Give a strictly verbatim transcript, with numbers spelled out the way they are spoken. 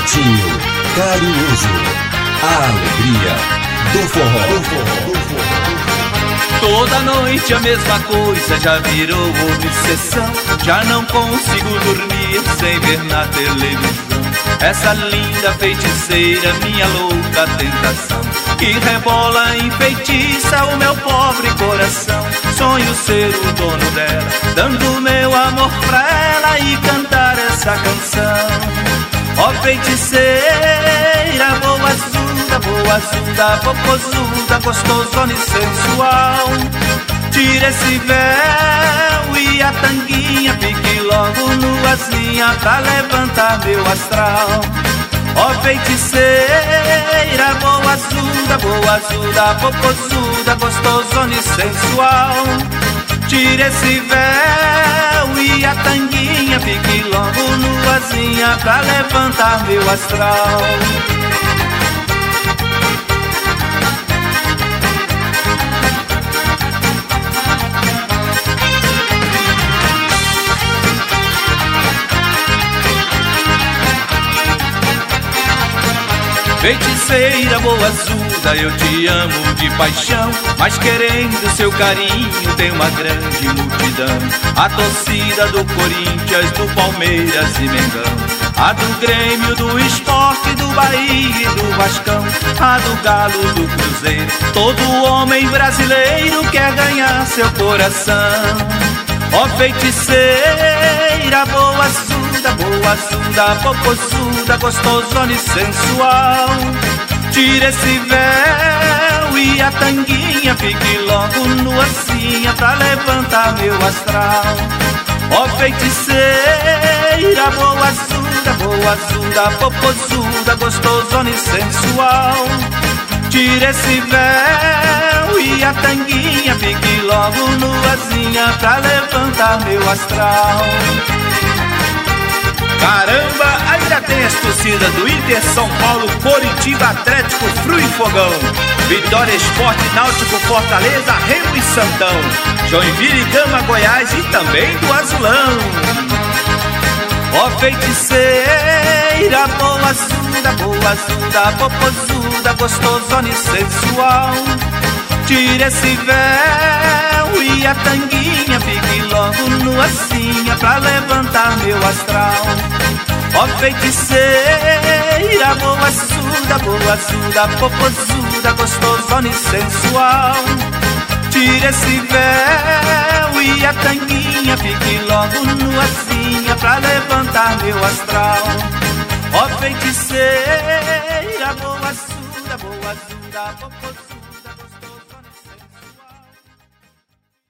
jeitinho carinhoso, a alegria do forró. Do forró, do forró. Toda noite a mesma coisa já virou obsessão. Já não consigo dormir sem ver na televisão essa linda feiticeira, minha louca tentação, que rebola, enfeitiça o meu pobre coração. Sonho ser o dono dela, dando meu amor pra ela e cantar essa canção. Ó feiticeira, boazuda, boazuda, popozuda, gostosona e sensual, tira esse véu e a tanguinha, fique logo nuazinha pra levantar meu astral. Ó feiticeira, boazuda, boazuda, popozuda, gostosona e sensual, tira esse véu e a tanguinha, fique logo nuazinha pra levantar meu astral. Feiticeira boazuda, eu te amo de paixão, mas querendo seu carinho tem uma grande multidão. A torcida do Corinthians, do Palmeiras e Mengão, a do Grêmio, do Esporte, do Bahia e do Vascão, a do Galo, do Cruzeiro. Todo homem brasileiro quer ganhar seu coração. Ó feiticeira boazuda, boazuda, popozuda, gostosona e sensual, tira esse véu e a tanguinha, fique logo nuazinha pra levantar meu astral. Ó feiticeira boazuda, boazuda, popozuda, gostosona e sensual, tira esse véu e a tanguinha, fique logo nuazinha pra levantar meu astral. Caramba, ainda tem as torcidas do Inter, São Paulo, Coritiba, Atlético, Fru e Fogão, Vitória, Esporte, Náutico, Fortaleza, Remo e Santão, Joinville, Gama, Goiás e também do Azulão. Ó feiticeira boazuda, boazuda, popozuda, gostosona e sensual, tira esse véu e a tanguinha, fique logo nuazinha pra levantar meu astral. Ó feiticeira boazuda, boazuda, popozuda, gostosona e sensual, tira esse véu e a tanguinha, fique logo nuazinha pra levantar meu astral. Ó feiticeira boazuda, boazuda, popozuda.